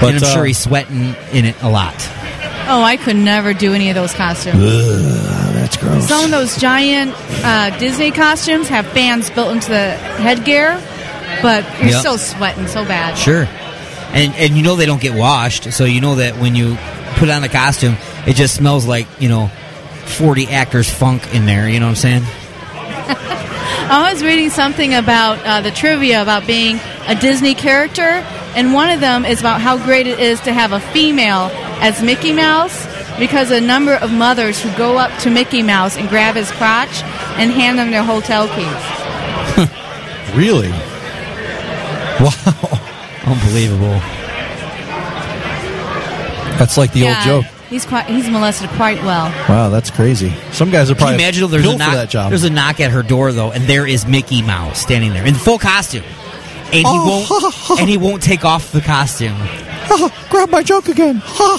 And I'm sure he's sweating in it a lot. Oh, I could never do any of those costumes. That's gross. Some of those giant Disney costumes have fans built into the headgear, but you're still sweating so bad. Sure. And you know they don't get washed, so you know that when you put on the costume, it just smells like, 40 actors funk in there, you know what I'm saying? I was reading something about the trivia about being a Disney character, and one of them is about how great it is to have a female as Mickey Mouse, because a number of mothers who go up to Mickey Mouse and grab his crotch and hand them their hotel keys. Really? Wow. Unbelievable. That's like the old joke. He's molested quite well. Wow, that's crazy. Some guys are probably imagine built for that job. There's a knock at her door though, and there is Mickey Mouse standing there in full costume, and he won't take off the costume. Grab my joke again.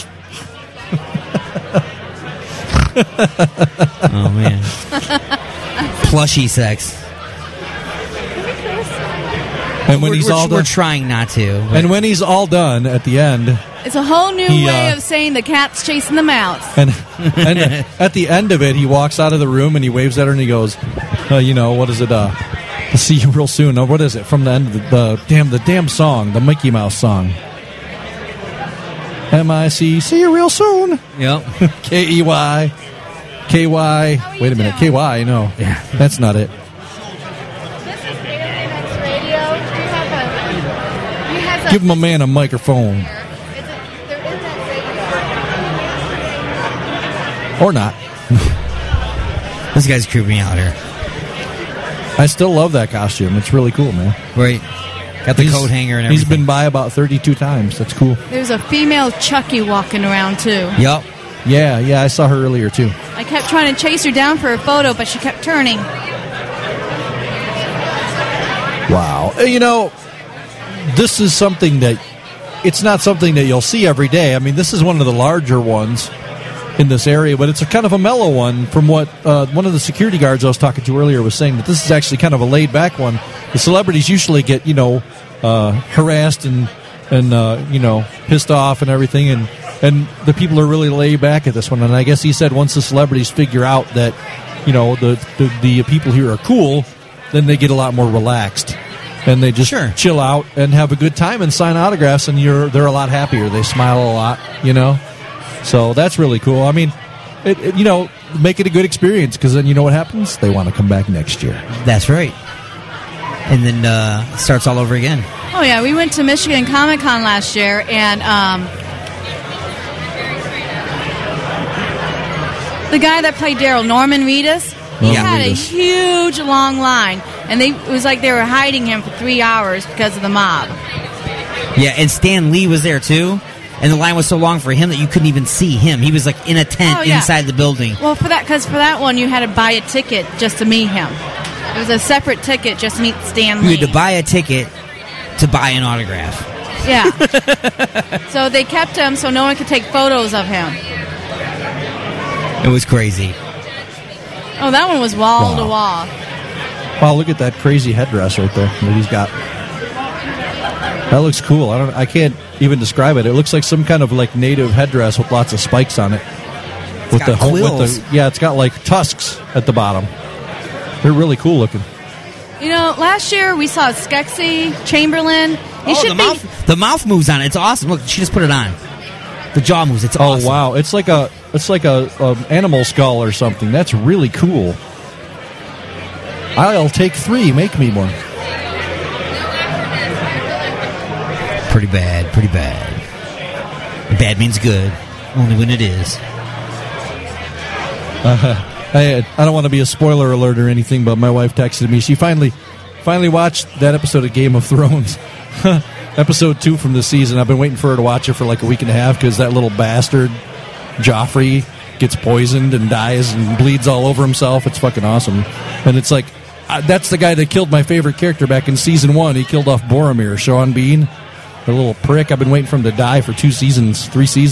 Oh man, plushy sex. And when he's all done, we're trying not to. But. And when he's all done at the end, it's a whole new way of saying the cat's chasing the mouse. And at the end of it, he walks out of the room and he waves at her and he goes, what is it? I'll see you real soon. What is it? From the end of the damn song, the Mickey Mouse song. M-I-C, see you real soon. Yep. K-E-Y. K-Y. Wait a minute. K-Y, no. Yeah. That's not it. Give him a man a microphone. Or not. This guy's creeping me out here. I still love that costume. It's really cool, man. Right. Got the coat hanger and everything. He's been by about 32 times. That's cool. There's a female Chucky walking around, too. Yep. Yeah, I saw her earlier, too. I kept trying to chase her down for a photo, but she kept turning. Wow. This is something that... It's not something that you'll see every day. I mean, this is one of the larger ones in this area, but it's a kind of a mellow one from what one of the security guards I was talking to earlier was saying, that this is actually kind of a laid-back one. The celebrities usually get, harassed and pissed off and everything, and the people are really laid back at this one. And I guess he said once the celebrities figure out that, the people here are cool, then they get a lot more relaxed. And they just chill out and have a good time and sign autographs, and they're a lot happier. They smile a lot, So that's really cool. I mean, make it a good experience, because then you know what happens? They want to come back next year. That's right. And then it starts all over again. Oh, yeah. We went to Michigan Comic-Con last year, and the guy that played Daryl, Norman Reedus, he had a huge, long line. And it was like they were hiding him for 3 hours because of the mob. Yeah, and Stan Lee was there, too. And the line was so long for him that you couldn't even see him. He was like in a tent inside the building. Well, for that one, you had to buy a ticket just to meet him. It was a separate ticket just to meet Stan Lee. You had to buy a ticket to buy an autograph. Yeah. So they kept him so no one could take photos of him. It was crazy. Oh, that one was wall to wall. Wow, look at that crazy headdress right there that he's got. That looks cool. I can't even describe it. It looks like some kind of like native headdress with lots of spikes on it. It's got quills. It's got like tusks at the bottom. They're really cool looking. Last year we saw Skeksis, Chamberlain. The mouth moves on it. It's awesome. Look, she just put it on. The jaw moves. It's awesome. Oh wow! It's like a animal skull or something. That's really cool. I'll take 3. Make me one. Pretty bad. Pretty bad. Bad means good. Only when it is. I don't want to be a spoiler alert or anything, but my wife texted me. She finally watched that episode of Game of Thrones. Episode 2 from the season. I've been waiting for her to watch it for like a week and a half because that little bastard, Joffrey, gets poisoned and dies and bleeds all over himself. It's fucking awesome. And it's like, that's the guy that killed my favorite character back in season 1. He killed off Boromir, Sean Bean. The little prick. I've been waiting for him to die for 3 seasons.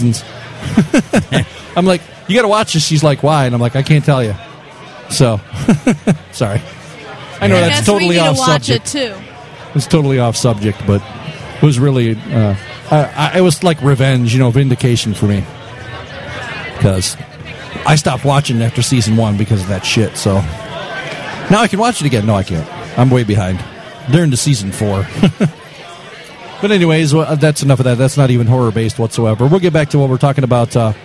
I'm like, you got to watch this. She's like, why? And I'm like, I can't tell you. So, sorry. I know that's totally off subject. I guess we need to watch it too. It's totally off subject, but it was really it was like revenge, vindication for me. Because I stopped watching after season 1 because of that shit. So now I can watch it again. No, I can't. I'm way behind. They're into season 4. But anyways, that's enough of that. That's not even horror-based whatsoever. We'll get back to what we're talking about. We're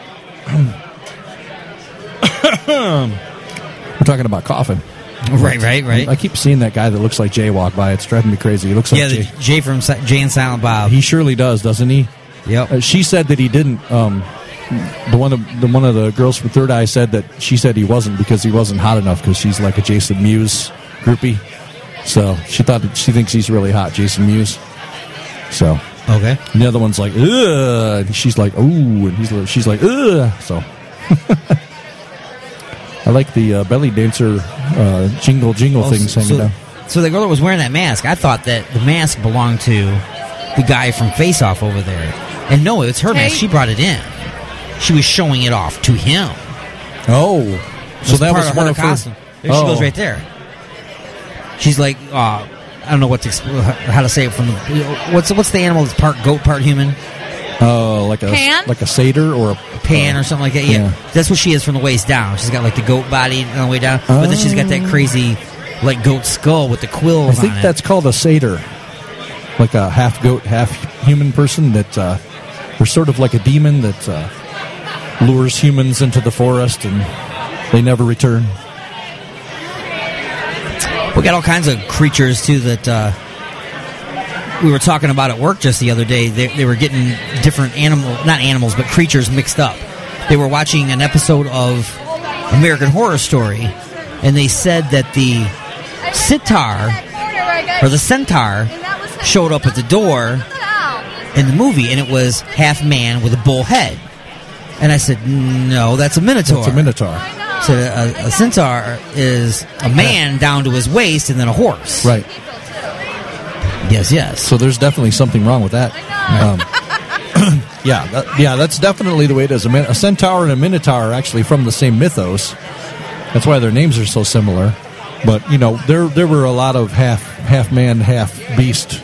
talking about Coffin. Right. I keep seeing that guy that looks like Jay walk by. It's driving me crazy. He looks like Jay. Jay from Jay and Silent Bob. He surely does, doesn't he? Yep. She said that he didn't. One of the girls from Third Eye said that she said he wasn't because he wasn't hot enough because she's like a Jason Mewes groupie. So she thinks he's really hot, Jason Mewes. So okay. And the other one's like, ugh, and she's like, ooh, and she's like, ugh. So I like the belly dancer jingle things hanging down. So the girl that was wearing that mask, I thought that the mask belonged to the guy from Face Off over there. And no, it's her mask. She brought it in. She was showing it off to him. Oh. So that was one of her costume. There she goes right there. She's like, I don't know how to say it from the... What's the animal that's part goat, part human? Like a satyr or a pan or something like that. Yeah, that's what she is from the waist down. She's got like the goat body on the way down, but then she's got that crazy like goat skull with the quills. I think that's called a satyr, like a half goat, half human person. That they're sort of like a demon that lures humans into the forest and they never return. We got all kinds of creatures too that. We were talking about at work just the other day. They were getting different not animals, but creatures mixed up. They were watching an episode of American Horror Story, and they said that the centaur showed up at the door in the movie, and it was half man with a bull head. And I said, no, that's a minotaur. That's a minotaur. So a centaur is a man down to his waist and then a horse. Right. Yes. So there's definitely something wrong with that. That's definitely the way it is. A centaur and a minotaur are actually from the same mythos. That's why their names are so similar. But there were a lot of half man, half beast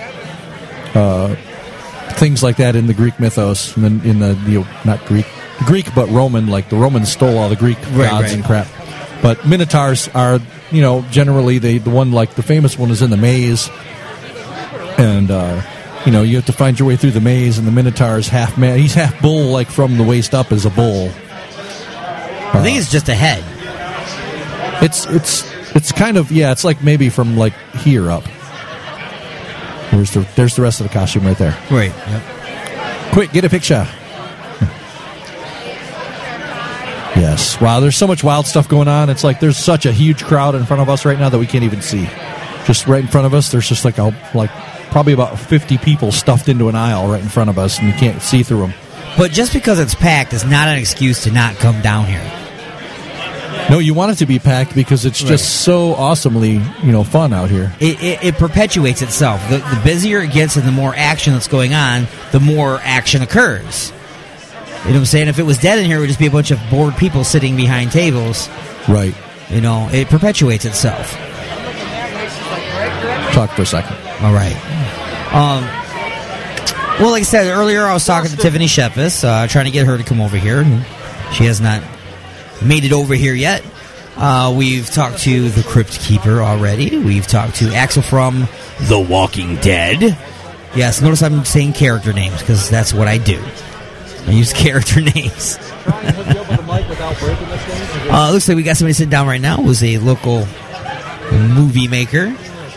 things like that in the Greek mythos, and then in the not Greek but Roman. Like the Romans stole all the Greek gods and crap. But minotaurs are generally the one, like the famous one is in the maze. And, you have to find your way through the maze, and the Minotaur is half man. He's half bull, like from the waist up as a bull. I think it's just a head. It's kind of, it's like maybe from like here up. There's the rest of the costume right there. Right. Yep. Quick, get a picture. Yes. Wow, there's so much wild stuff going on. It's like there's such a huge crowd in front of us right now that we can't even see. Just right in front of us, there's just like probably about 50 people stuffed into an aisle right in front of us, and you can't see through them. But just because it's packed is not an excuse to not come down here. No, you want it to be packed because it's just so awesomely, fun out here. It perpetuates itself. The busier it gets and the more action that's going on, the more action occurs. You know what I'm saying? If it was dead in here, it would just be a bunch of bored people sitting behind tables. Right. It perpetuates itself. Talk for a second. All right. Well, like I said earlier, I was talking to Tiffany Shepis, trying to get her to come over here. She has not made it over here yet. We've talked to the Crypt Keeper already. We've talked to Axel from The Walking Dead. Yes, notice I'm saying character names because that's what I do. I use character names. Looks like we got somebody sitting down right now who's a local movie maker.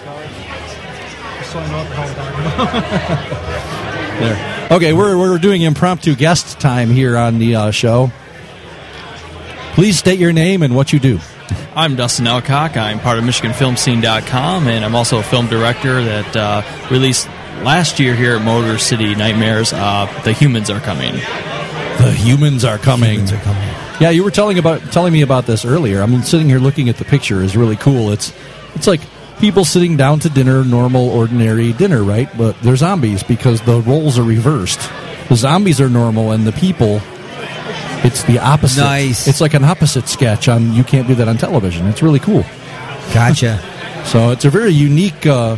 There. Okay, we're doing impromptu guest time here on the show. Please state your name and what you do. I'm Dustin Elcock. I'm part of MichiganFilmScene.com, and I'm also a film director that released last year here at Motor City Nightmares. The Humans Are Coming. The Humans Are Coming. Humans Are Coming. Yeah, you were telling me about this earlier. I'm sitting here looking at the picture. It's really cool. It's like people sitting down to dinner, normal, ordinary dinner, right? But they're zombies because the roles are reversed. The zombies are normal, and the people, it's the opposite. Nice. It's like an opposite sketch on You Can't Do That on Television. It's really cool. Gotcha. So it's a very unique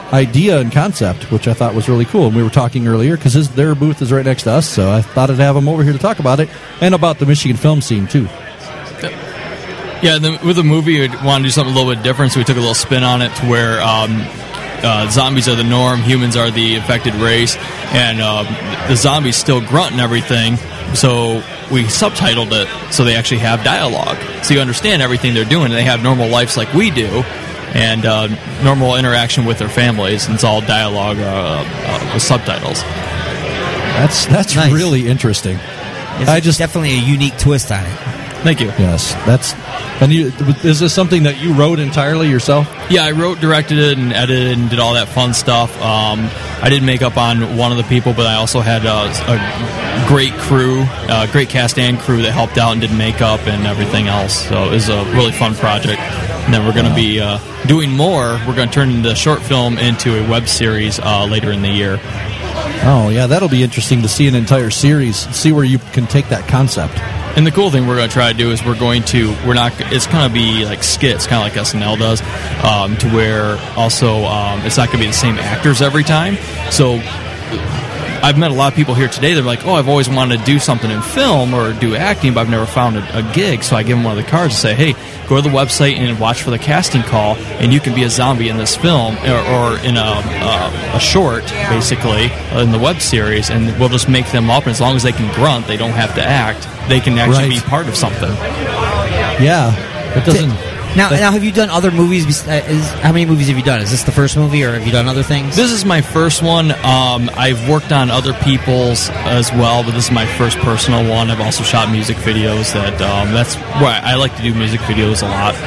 idea and concept, which I thought was really cool. And we were talking earlier because their booth is right next to us, so I thought I'd have them over here to talk about it and about the Michigan film scene too. Yeah, with the movie, we wanted to do something a little bit different, so we took a little spin on it to where zombies are the norm, humans are the affected race, and the zombies still grunt and everything, so we subtitled it so they actually have dialogue. So you understand everything they're doing, and they have normal lives like we do, and normal interaction with their families, and it's all dialogue with subtitles. That's Nice. really interesting. It's definitely a unique twist on it. Thank you. Yes, is this something that you wrote entirely yourself? Yeah, I wrote, directed it, and edited, and did all that fun stuff. I did makeup on one of the people, but I also had a great crew, great cast and crew that helped out and did makeup and everything else. So it was a really fun project. And then we're going to be doing more. We're going to turn the short film into a web series later in the year. Oh, yeah, that'll be interesting to see an entire series, see where you can take that concept. And the cool thing we're going to try to do is it's going to be like skits, kind of like SNL does, to where also it's not going to be the same actors every time. So I've met a lot of people here today that are like, oh, I've always wanted to do something in film or do acting, but I've never found a gig. So I give them one of the cards and say, hey, go to the website and watch for the casting call, and you can be a zombie in this film or in a short, basically, in the web series, and we'll just make them up. And as long as they can grunt, they don't have to act. They can actually be part of something. Yeah, it doesn't. Now, have you done other movies? How many movies have you done? Is this the first movie, or have you done other things? This is my first one. I've worked on other people's as well, but this is my first personal one. I've also shot music videos. That's why I like to do music videos a lot.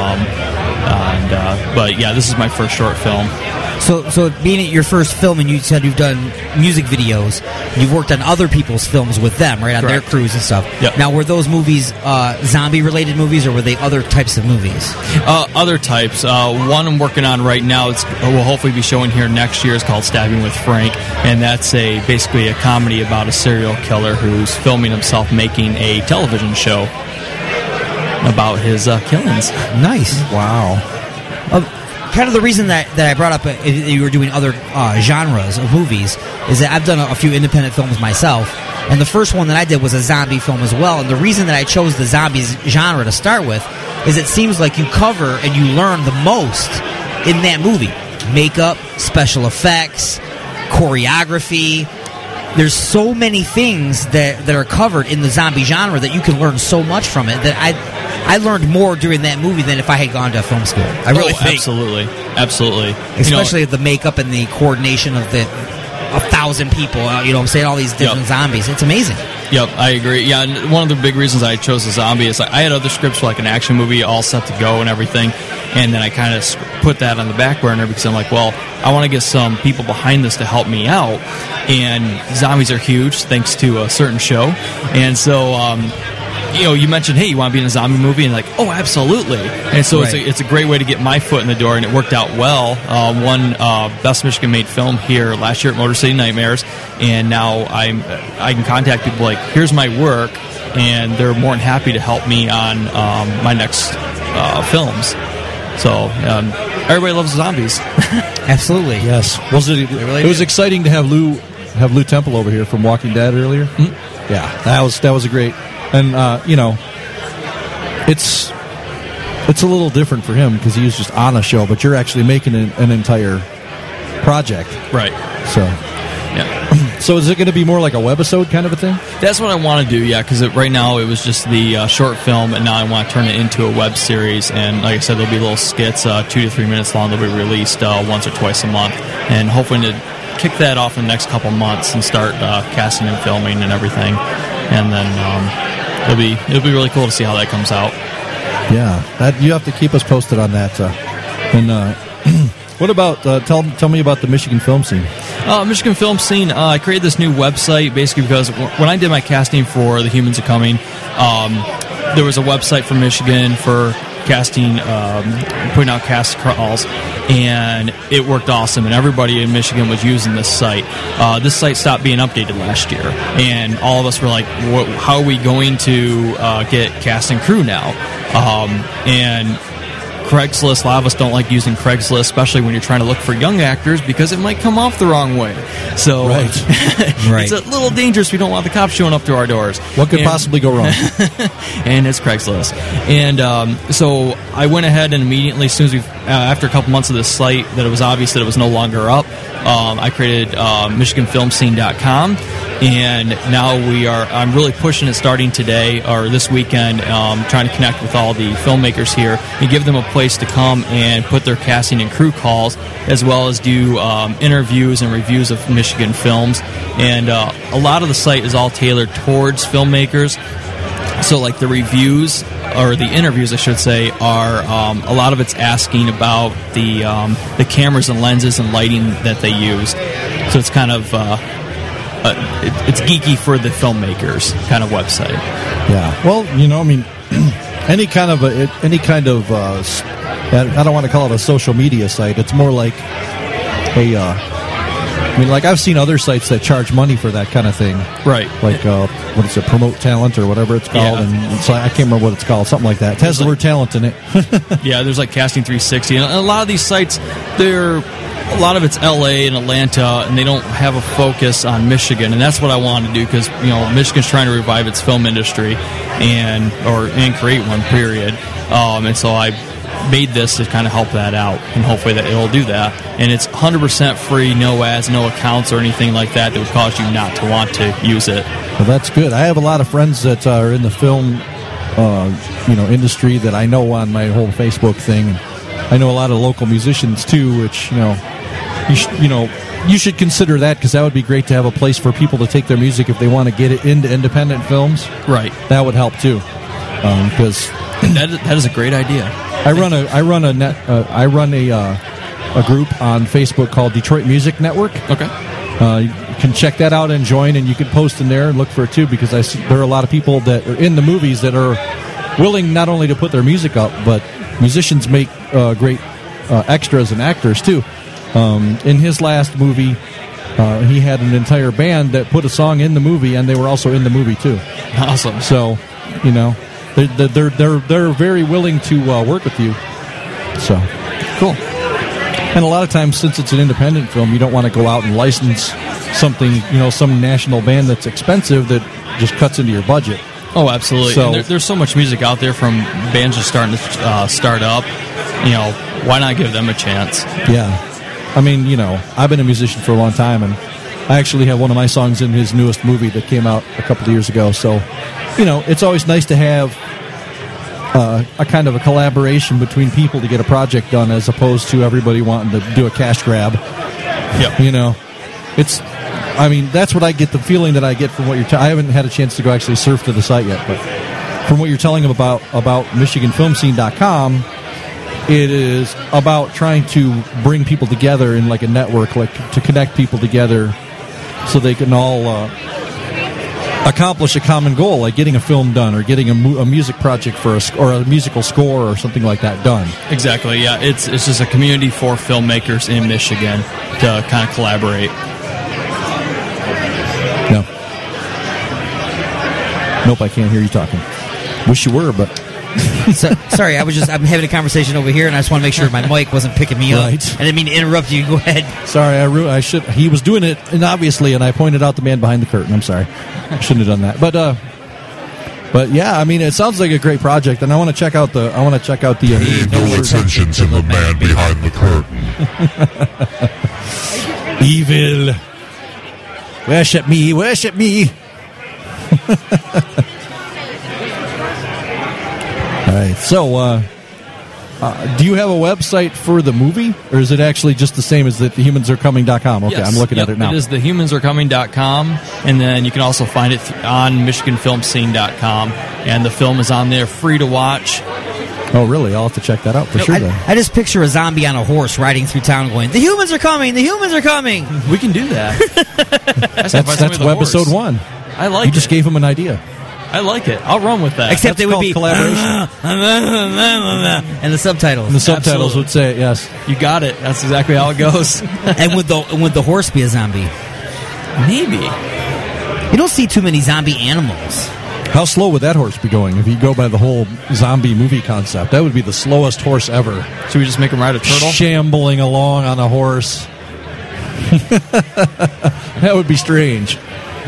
But yeah, this is my first short film. So being your first film, and you said you've done music videos, you've worked on other people's films with them, right, on Correct. their crews and stuff. Yep. Now, were those movies zombie-related movies, or were they other types of movies? Other types. One I'm working on right now, we'll hopefully be showing here next year, is called Stabbing with Frank, and that's basically a comedy about a serial killer who's filming himself making a television show about his killings. Nice. Wow. Kind of the reason that I brought up you were doing other genres of movies is that I've done a few independent films myself, and the first one that I did was a zombie film as well. And the reason that I chose the zombies genre to start with is it seems like you cover and you learn the most in that movie. Makeup, special effects, choreography. There's so many things that are covered in the zombie genre that you can learn so much from it that I learned more during that movie than if I had gone to film school. I really think. Absolutely. Especially the makeup and the coordination of 1,000 people. You know what I'm saying? All these different zombies. It's amazing. Yep, I agree. Yeah, and one of the big reasons I chose a zombie is I had other scripts for like an action movie all set to go and everything, and then I kind of put that on the back burner because I'm like, well, I want to get some people behind this to help me out, and zombies are huge thanks to a certain show, and so you mentioned, hey, you want to be in a zombie movie? And like, oh, absolutely. And so it's a great way to get my foot in the door, and it worked out well. Won Best Michigan Made Film here last year at Motor City Nightmares, and now I can contact people like, here's my work, and they're more than happy to help me on my next films. So everybody loves zombies. Absolutely. Yes. It was exciting to have Lou Temple over here from Walking Dead earlier. Mm-hmm. Yeah, that was a great. And it's a little different for him because he was just on a show, but you're actually making an entire project, right? So, yeah. So is it going to be more like a webisode kind of a thing? That's what I want to do, yeah. Because right now it was just the short film, and now I want to turn it into a web series. And like I said, there'll be little skits, 2 to 3 minutes long. They'll be released once or twice a month, and hoping to kick that off in the next couple months and start casting and filming and everything. And then it'll be really cool to see how that comes out. Yeah, you have to keep us posted on that. What about tell me about the Michigan film scene? Michigan film scene. I created this new website basically because when I did my casting for The Humans Are Coming, there was a website for Michigan for casting, putting out cast calls, and it worked awesome, and everybody in Michigan was using this site. This site stopped being updated last year, and all of us were like, how are we going to get cast and crew now? And Craigslist. A lot of us don't like using Craigslist, especially when you're trying to look for young actors, because it might come off the wrong way. So Right. it's a little dangerous. We don't want the cops showing up to our doors. What could possibly go wrong? And it's Craigslist. And so I went ahead and immediately, as soon as after a couple months of this site, that it was obvious that it was no longer up, I created MichiganFilmScene.com, and now I'm really pushing it starting today or this weekend, trying to connect with all the filmmakers here and give them a place to come and put their casting and crew calls, as well as do interviews and reviews of Michigan films. And a lot of the site is all tailored towards filmmakers. So, like the reviews, or the interviews, I should say, are a lot of it's asking about the cameras and lenses and lighting that they used. So it's kind of it's geeky for the filmmakers kind of website. Yeah. Well, I mean, any kind of I don't want to call it a social media site. It's more like like I've seen other sites that charge money for that kind of thing. Right. Like, what is it, Promote Talent or whatever it's called. Yeah. And so I can't remember what it's called, something like that. It has the word talent in it. Yeah, there's like Casting 360. And a lot of these sites, a lot of it's LA and Atlanta, and they don't have a focus on Michigan. And that's what I want to do, because, Michigan's trying to revive its film industry and create one, period. And so I made this to kind of help that out, and hopefully that it'll do that. And it's 100% free, no ads, no accounts or anything like that would cause you not to want to use it. Well, that's good. I have a lot of friends that are in the film industry that I know on my whole Facebook thing. And I know a lot of local musicians too, which you should consider that, because that would be great to have a place for people to take their music if they want to get it into independent films. Right. That would help too, because that is a great idea. I run a group on Facebook called Detroit Music Network. Okay. You can check that out and join, and you can post in there and look for it too, because there are a lot of people that are in the movies that are willing not only to put their music up, but musicians make great extras and actors too. In his last movie, he had an entire band that put a song in the movie, and they were also in the movie too. Awesome. So, they're very willing to work with you. So cool. And a lot of times, since it's an independent film, you don't want to go out and license something, some national band that's expensive that just cuts into your budget. Oh, absolutely. So, and there's so much music out there from bands just starting to start up. Why not give them a chance? Yeah. I mean, I've been a musician for a long time, and I actually have one of my songs in his newest movie that came out a couple of years ago. So, it's always nice to have a kind of a collaboration between people to get a project done, as opposed to everybody wanting to do a cash grab. Yeah. That's what I get, the feeling that I get from what you're I haven't had a chance to go actually surf to the site yet, but from what you're telling them about MichiganFilmScene.com, it is about trying to bring people together in like a network, like to connect people together so they can all accomplish a common goal, like getting a film done or getting a music project or a musical score or something like that done. Exactly, yeah. It's just a community for filmmakers in Michigan to kind of collaborate. No. Nope, I can't hear you talking. Wish you were, but... Sorry, I'm having a conversation over here, and I just want to make sure my mic wasn't picking me up. Right. I didn't mean to interrupt you. Go ahead. Sorry, I should. He was doing it, and obviously, and I pointed out the man behind the curtain. I'm sorry, I shouldn't have done that. But yeah, I mean, it sounds like a great project, and I want to check out the. Pay no attention to the man behind the curtain. Evil. Worship me, worship me. All right, so do you have a website for the movie, or is it actually just the same as the thehumansarecoming.com? Okay, yes. I'm looking at it now. It is thehumansarecoming.com, and then you can also find it on MichiganFilmScene.com, and the film is on there, free to watch. Oh, really? I'll have to check that out for sure. Then. I just picture a zombie on a horse riding through town going, "The humans are coming! The humans are coming!" We can do that. That's episode 1. I like it. You just gave him an idea. I like it. I'll run with that. Except That's they would be collaboration. And the subtitles. And the subtitles Absolutely. would say it, yes. You got it. That's exactly how it goes. And would the horse be a zombie? Maybe. You don't see too many zombie animals. How slow would that horse be going if you go by the whole zombie movie concept? That would be the slowest horse ever. Should we just make him ride a turtle? Shambling along on a horse. That would be strange.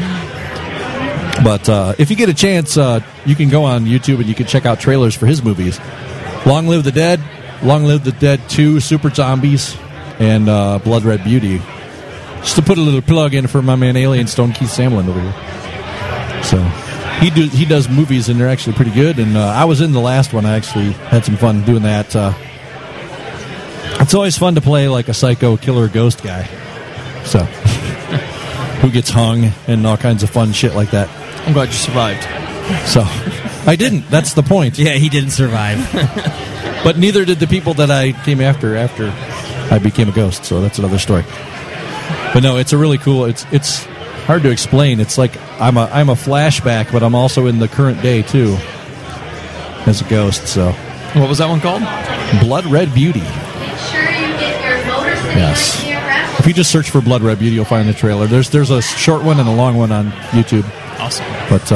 But if you get a chance, you can go on YouTube and you can check out trailers for his movies. Long Live the Dead, Long Live the Dead 2, Super Zombies, and Blood Red Beauty. Just to put a little plug in for my man Alien Stone Keith Samlin over here. So he does movies and they're actually pretty good. And I was in the last one. I actually had some fun doing that. It's always fun to play like a psycho killer ghost guy. So who gets hung and all kinds of fun shit like that. I'm glad you survived. So I didn't. That's the point. Yeah, he didn't survive. But neither did the people that I came after I became a ghost. So that's another story. But no, it's a really cool. It's hard to explain. It's like I'm a flashback, but I'm also in the current day too as a ghost. So what was that one called? Blood Red Beauty. Yes. If you just search for Blood Red Beauty, you'll find the trailer. There's a short one and a long one on YouTube. Awesome. But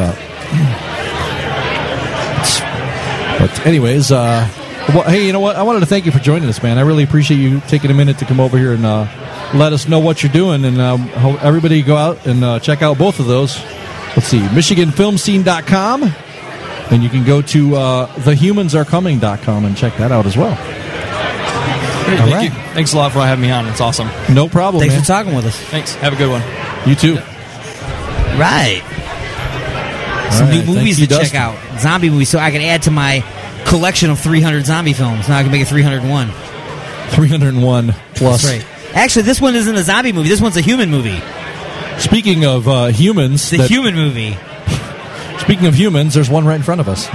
anyways, well, hey, you know what? I wanted to thank you for joining us, man. I really appreciate you taking a minute to come over here and let us know what you're doing. And everybody go out and check out both of those. Let's see, MichiganFilmScene.com. And you can go to TheHumansAreComing.com and check that out as well. Great, thank you. Thanks a lot for having me on. It's awesome. No problem, Thanks man. for talking with us. Thanks. Have a good one. You too. Right. Some new movies to Dustin. check out. Zombie movies, so I can add to my collection of 300 zombie films. Now I can make it 301. 301 plus. That's right. Actually, this one isn't a zombie movie. This one's a human movie. Speaking of humans... It's a human movie. Speaking of humans, there's one right in front of us.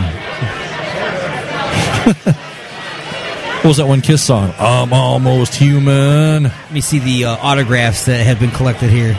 What was that one Kiss song? I'm almost human. Let me see the autographs that have been collected here.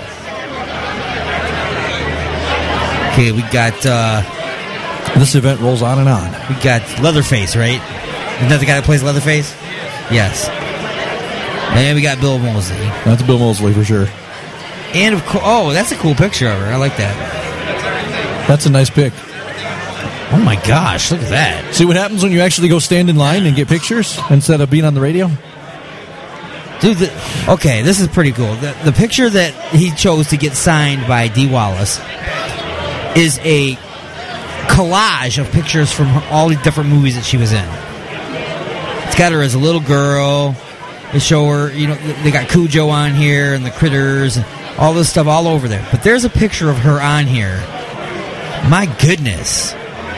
Okay, we got... this event rolls on and on. We got Leatherface, right? Isn't that the guy that plays Leatherface? Yes. And we got Bill Moseley. That's Bill Moseley for sure. And of course... Oh, that's a cool picture of her. I like that. That's a nice pic. Oh my gosh, look at that. See what happens when you actually go stand in line and get pictures instead of being on the radio? Dude, okay, this is pretty cool. The picture that he chose to get signed by Dee Wallace is a collage of pictures from all the different movies that she was in. It's got her as a little girl. They show her, you know, they got Cujo on here and the Critters and all this stuff all over there. But there's a picture of her on here. My goodness.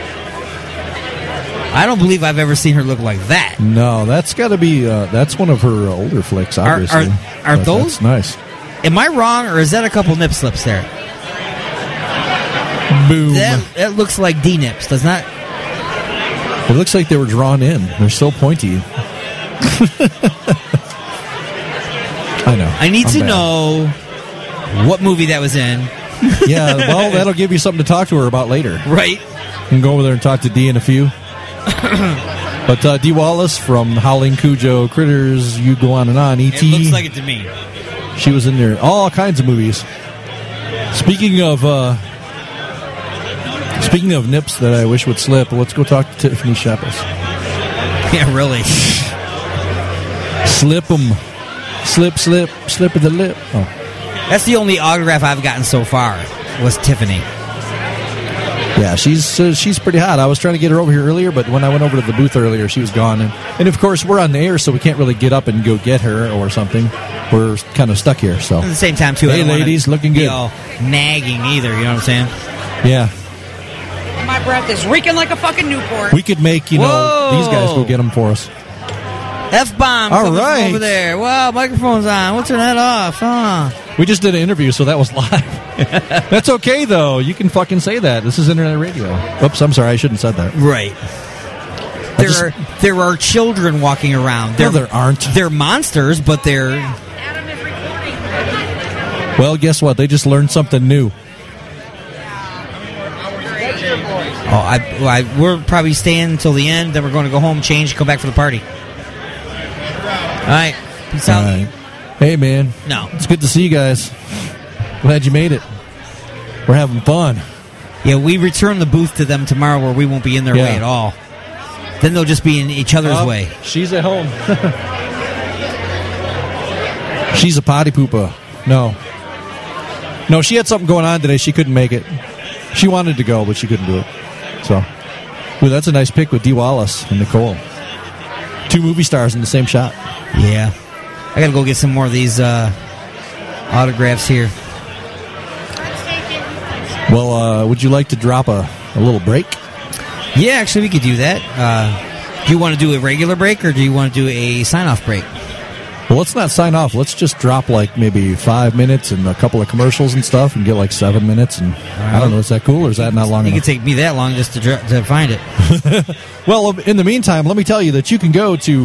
I don't believe I've ever seen her look like that. No, that's got to be, that's one of her older flicks, obviously. Are those? That's nice. Am I wrong, or is that a couple nip slips there? Boom. That looks like D-nips, does not? It looks like they were drawn in. They're so pointy. I know. I need I'm to bad. know what movie that was in. Yeah, well, that'll give you something to talk to her about later. Right. You can go over there and talk to Dee in a few. But Dee Wallace from Howling Cujo, Critters, you go on and on, E.T. It looks like it to me. She was in there. All kinds of movies. Speaking of nips that I wish would slip, let's go talk to Tiffany Shepis. Yeah, really. Slip them. Slip of the lip. Oh. That's the only autograph I've gotten so far was Tiffany. Yeah, she's pretty hot. I was trying to get her over here earlier, but when I went over to the booth earlier, she was gone. And of course, we're on the air, so we can't really get up and go get her or something. We're kind of stuck here. So At the same time, too, I hey, don't wanna ladies, looking be good. all nagging either, you know what I'm saying? Yeah, My breath is reeking like a fucking Newport. we could make, Whoa. these guys go get them for us. F-bomb All coming from right. over there. Wow, microphone's on. We'll turn that off. Huh? We just did an interview, so that was live. That's okay, though. You can fucking say that. This is internet radio. Oops, I'm sorry. I shouldn't have said that. Right. There are children walking around. No, there aren't. They're monsters, but they're... Adam is recording. Well, guess what? They just learned something new. Oh, we're probably staying until the end. Then we're going to go home, change, come back for the party. All right. Peace out. All right. Hey, man. No. It's good to see you guys. Glad you made it. We're having fun. Yeah, we return the booth to them tomorrow where we won't be in their Yeah. way at all. Then they'll just be in each other's way. She's at home. She's a potty pooper. No, she had something going on today. She couldn't make it. She wanted to go, but she couldn't do it. So, ooh, that's a nice pick with Dee Wallace and Nicole. 2 movie stars in the same shot. Yeah. I got to go get some more of these autographs here. Well, would you like to drop a little break? Yeah, actually, we could do that. Do you want to do a regular break or do you want to do a sign-off break? Well, let's not sign off. Let's just drop like maybe 5 minutes and a couple of commercials and stuff and get like 7 minutes. And I don't know, is that cool or is that not long It enough? could take me that long just to find it. Well, in the meantime, let me tell you that you can go to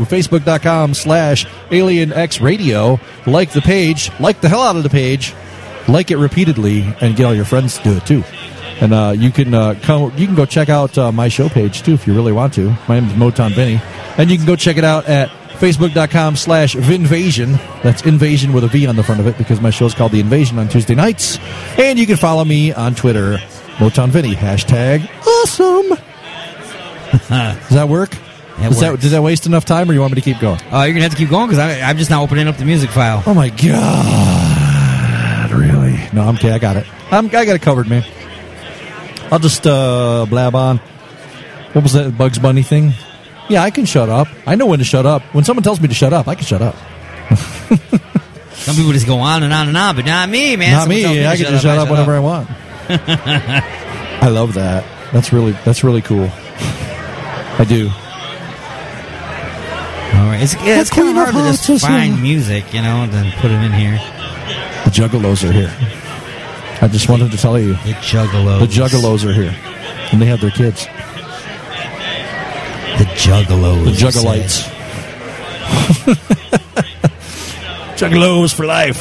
Facebook.com/AlienXRadio, like the page, like the hell out of the page, like it repeatedly, and get all your friends to do it too. And you can go check out my show page too if you really want to. My name is Motown Vinny, and you can go check it out at Facebook.com/Vinvasion. That's invasion with a V on the front of it because my show's called The Invasion on Tuesday nights. And you can follow me on Twitter, Motown Vinny, #awesome. Does that work? Did that waste enough time, or you want me to keep going? You're going to have to keep going because I'm just now opening up the music file. Oh, my God. Really? No, I'm okay. I got it. I got it covered, man. I'll just blab on. What was that Bugs Bunny thing? Yeah, I can shut up. I know when to shut up. When someone tells me to shut up, I can shut up. Some people just go on and on and on, but not me, man. Not me. I can just shut up whenever I want. I love that. That's really cool. I do. All right. It's kind of hard to just find music, and then put it in here. The Juggalos are here. I just wanted to tell you. The Juggalos. The Juggalos are here. And they have their kids. The Juggalos. The Juggalites. Juggalos for life.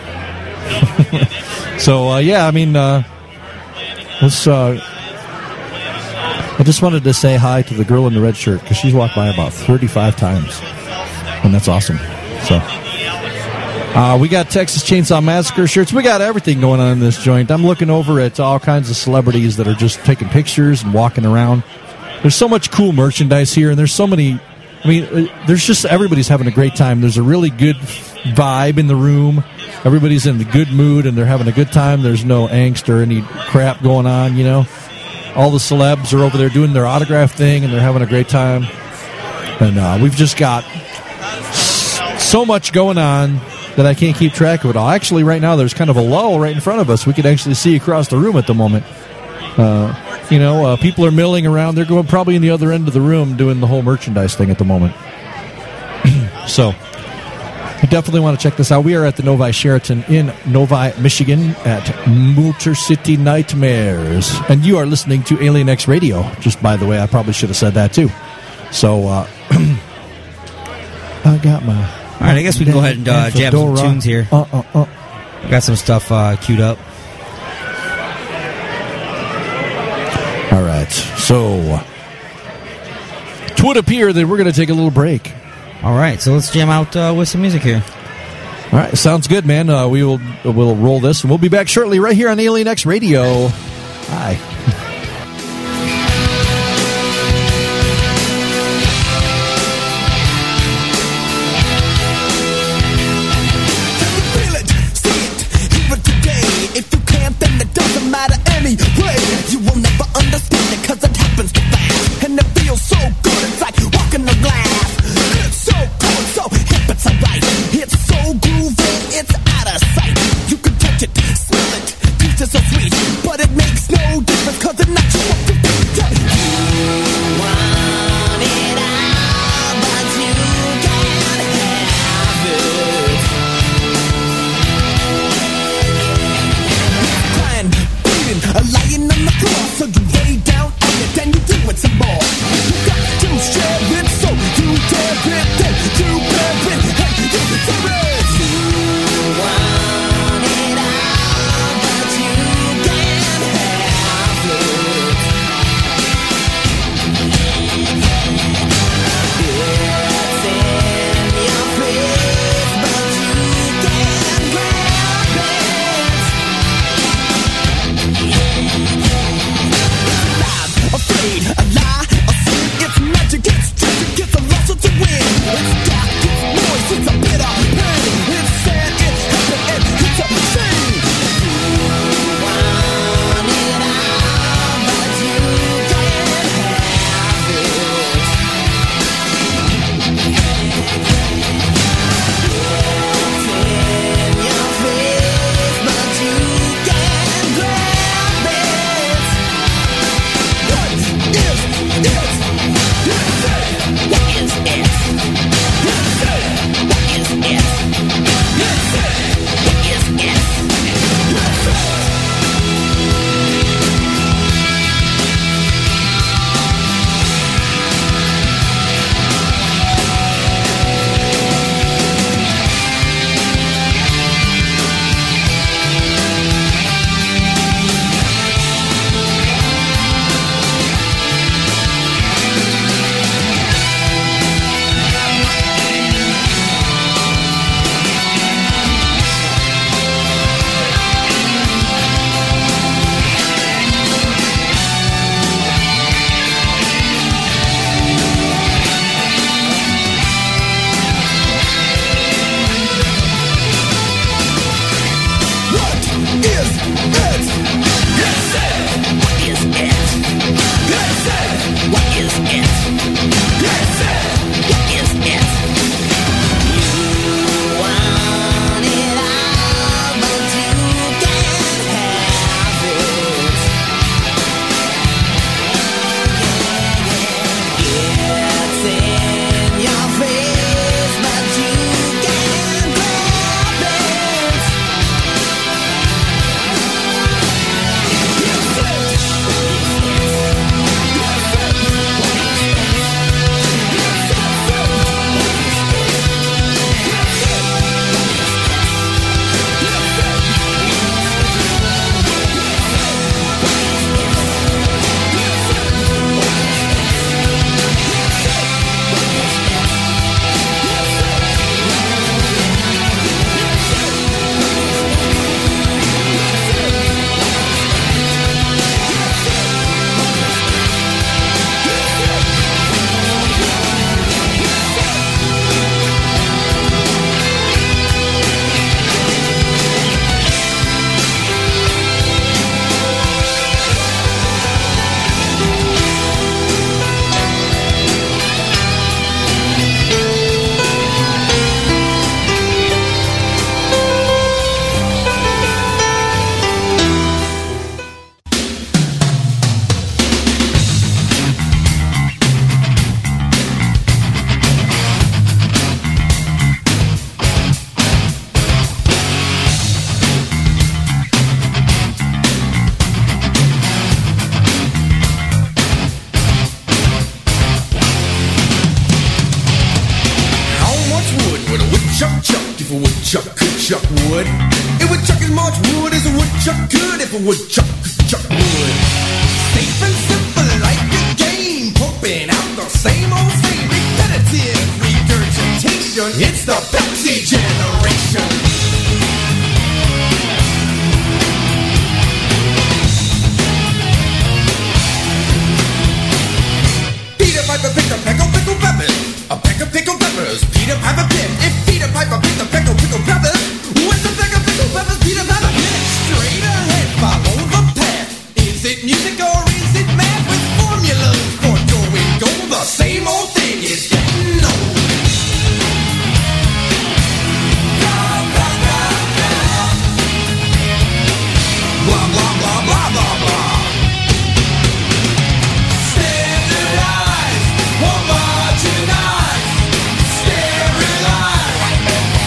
So, yeah, I mean, let's... I just wanted to say hi to the girl in the red shirt because she's walked by about 35 times. And that's awesome. So, we got Texas Chainsaw Massacre shirts. We got everything going on in this joint. I'm looking over at all kinds of celebrities that are just taking pictures and walking around. There's so much cool merchandise here, and there's so many... I mean, there's just... Everybody's having a great time. There's a really good vibe in the room. Everybody's in a good mood, and they're having a good time. There's no angst or any crap going on, All the celebs are over there doing their autograph thing, and they're having a great time. And we've just got so much going on that I can't keep track of it all. Actually, right now, there's kind of a lull right in front of us. We can actually see across the room at the moment. People are milling around. They're going probably in the other end of the room doing the whole merchandise thing at the moment. So, you definitely want to check this out. We are at the Novi Sheraton in Novi, Michigan at Motor City Nightmares. And you are listening to Alien X Radio. Just by the way, I probably should have said that too. So, I got my... All right, I guess we can go ahead and jab some tunes here. Got some stuff queued up. All right, so it would appear that we're going to take a little break. All right, so let's jam out with some music here. All right, sounds good, man. We'll roll this, and we'll be back shortly right here on Alien X Radio. Hi. You will never understand it cause it happens too fast. And it feels so good, it's like walking on glass. It's so cool, so hip, it's alright. It's so groovy, it's out of sight. You can touch it, smell it, taste it so sweet. But it makes no difference cause it's not your feet. You want it all, but you can't have it. Crying, bleeding, lying on the floor. So you lay down on it, then you do it some more. You got to share it, so you dare it, then you bear it, hey, you deserve it. You want it all, but you can't have it. woodchuck could chuck wood, it would chuck as much wood as a woodchuck could if a woodchuck could chuck wood. Safe and simple like a game, pumping out the same old same repetitive regurgitation. It's the Pepsi generation. Peter Piper picked a peck of pickled peppers. A peck of pickled peppers. Peter Piper picked. If Peter Piper picked a peck of pickled peppers, with a peck of pickled peppers, Peter Piper picked. Straight ahead, follow the path. Is it music or is it math? With formulas for going gold, the same old thing is getting old. Blah, blah, blah, blah, blah, blah. Standardized, homogenized, sterilized,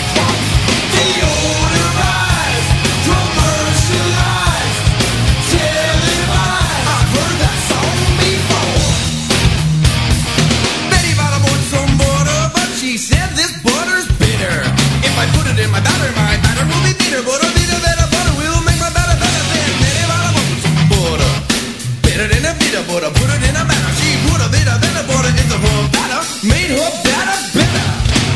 deodorized, commercialized, televised. I've heard that song before. Betty Bottom wants some butter, but she said this butter's bitter. If I put it in my batter will be bitter. Butter, bitter, better, butter will make my batter better. Then Betty Bottom wants some butter. Bit it in a bit of butter, put it in a batter. She put a bit of butter into her batter, made her batter better.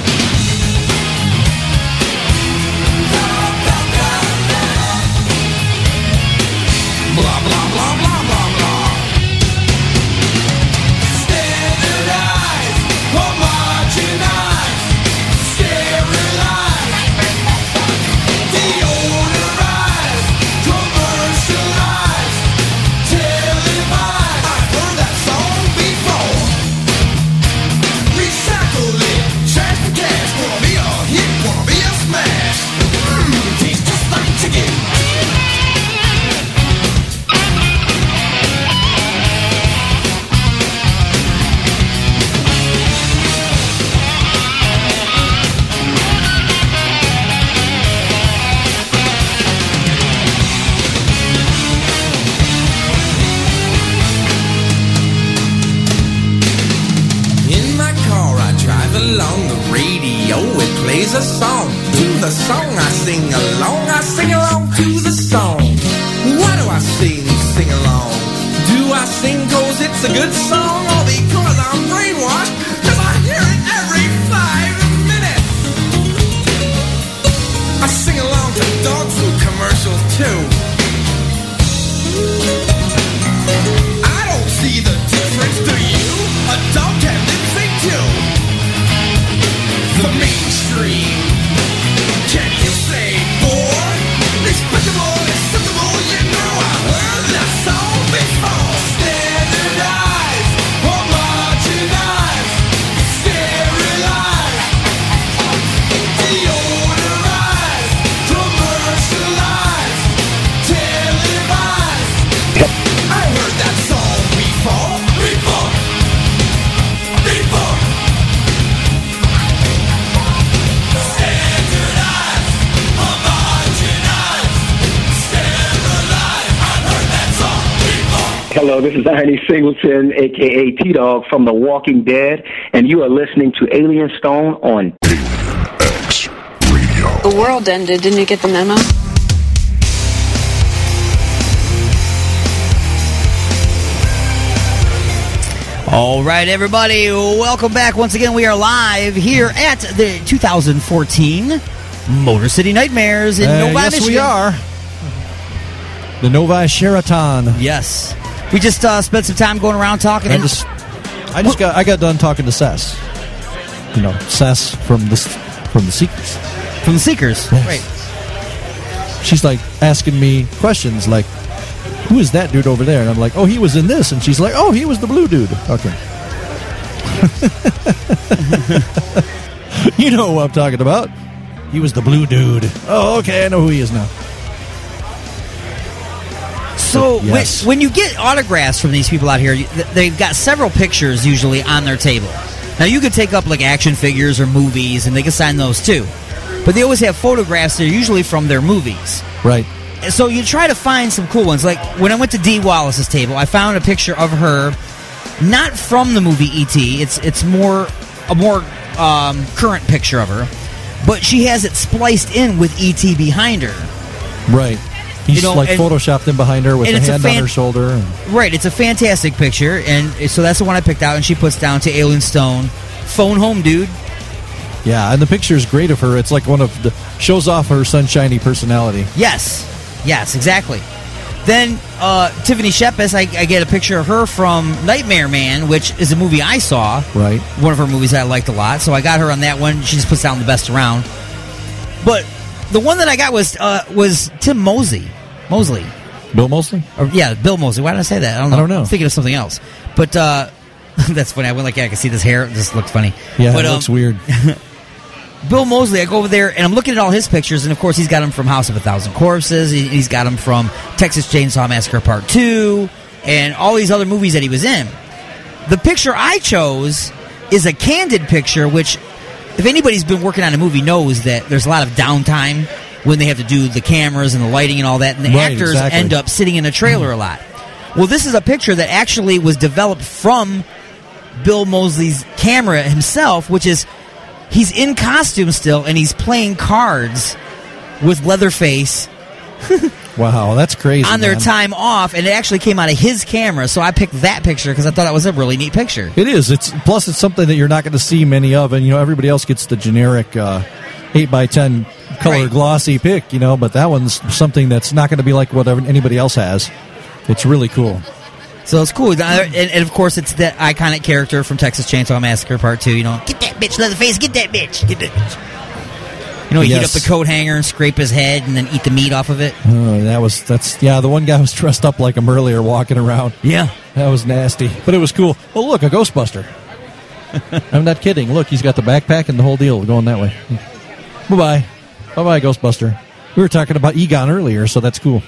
Blah, blah, blah, blah, blah, blah. Standardized, homogenized, sterilized, deodorized, commercialized, televised. I've heard that song before. Recycle it, trash the cash. Wanna be a hit, wanna be a smash. Tastes just like chicken. In my car I drive along the radio, it plays a song. To the song I sing along to the song. Why do I sing along? Do I sing cause it's a good song or because I'm brainwashed? Cause I hear it every 5 minutes. I sing along to dog food commercials too. I don't see the difference, do you? A dog can lip sync too. The mainstream. Can you say more? Respectable, acceptable, you know I heard that song before. Standardized, homogenized, sterilized, deodorized, commercialized, televised. I heard that song before. Standardized, homogenized, sterilized. I've heard that song before. Hello, this is Ernie Singleton, a.k.a. T-Dog from The Walking Dead, and you are listening to Alien Stone on X Radio. The world ended. Didn't you get the memo? All right, everybody, welcome back. Once again, we are live here at the 2014 Motor City Nightmares in Novi, yes, Michigan. we are. The Novi Sheraton. Yes. We just spent some time going around talking. I got done talking to Sess. You know, Sess from the Seekers. From the Seekers. Yes. Right. She's like asking me questions like, who is that dude over there? And I'm like, oh, he was in this. And she's like, oh, he was the blue dude. Okay. You know who I'm talking about. He was the blue dude. Oh, okay, I know who he is now. So Yes. when you get autographs from these people out here, they've got several pictures usually on their table. Now, you could take up like action figures or movies, and they can sign those too. But they always have photographs that are usually from their movies. Right. So you try to find some cool ones. Like when I went to Dee Wallace's table, I found a picture of her, not from the movie E.T. It's a more current picture of her. but she has it spliced in with E.T. behind her. Right. He's and- photoshopped in behind her with and a it's a hand on her shoulder. Right, it's a fantastic picture, and so that's the one I picked out, and she puts down to Alien Stone, phone home, dude. Yeah, and the picture is great of her. It's like one of the shows off her sunshiny personality. Yes, exactly. Then Tiffany Shepis, I get a picture of her from Nightmare Man, which is a movie I saw. Right. One of her movies I liked a lot, so I got her on that one. She just puts down the best around. But the one that I got was Tim Mosley. Bill Mosley? Yeah, Bill Mosley. Why did I say that? I don't know. I'm thinking of something else. But that's funny. I went like, I can see this hair. It just looked funny. Yeah, but, it looks weird. Bill Mosley, I go over there, and I'm looking at all his pictures, and of course he's got them from House of a Thousand Corpses, he's got them from Texas Chainsaw Massacre Part 2, and all these other movies that he was in. The picture I chose is a candid picture, which, if anybody's been working on a movie, knows that there's a lot of downtime when they have to do the cameras and the lighting and all that, and the actors end up sitting in a trailer a lot. Well, this is a picture that actually was developed from Bill Mosley's camera himself, which is he's in costume still, and he's playing cards with Leatherface. Wow, that's crazy. On their time off, and it actually came out of his camera, so I picked that picture because I thought that was a really neat picture. It is. Plus it's something that you're not going to see many of, and everybody else gets the generic 8x10 color glossy pic, but that one's something that's not going to be like whatever anybody else has. It's really cool. So it's cool. And of course, it's that iconic character from Texas Chainsaw Massacre Part 2, get that bitch, Leatherface, get that bitch, get that bitch. Heat up the coat hanger and scrape his head and then eat the meat off of it. Oh, the one guy was dressed up like him earlier walking around. Yeah. That was nasty, but it was cool. Oh, look, a Ghostbuster. I'm not kidding. Look, he's got the backpack and the whole deal going that way. Bye-bye. Bye-bye, Ghostbuster. We were talking about Egon earlier, so that's cool.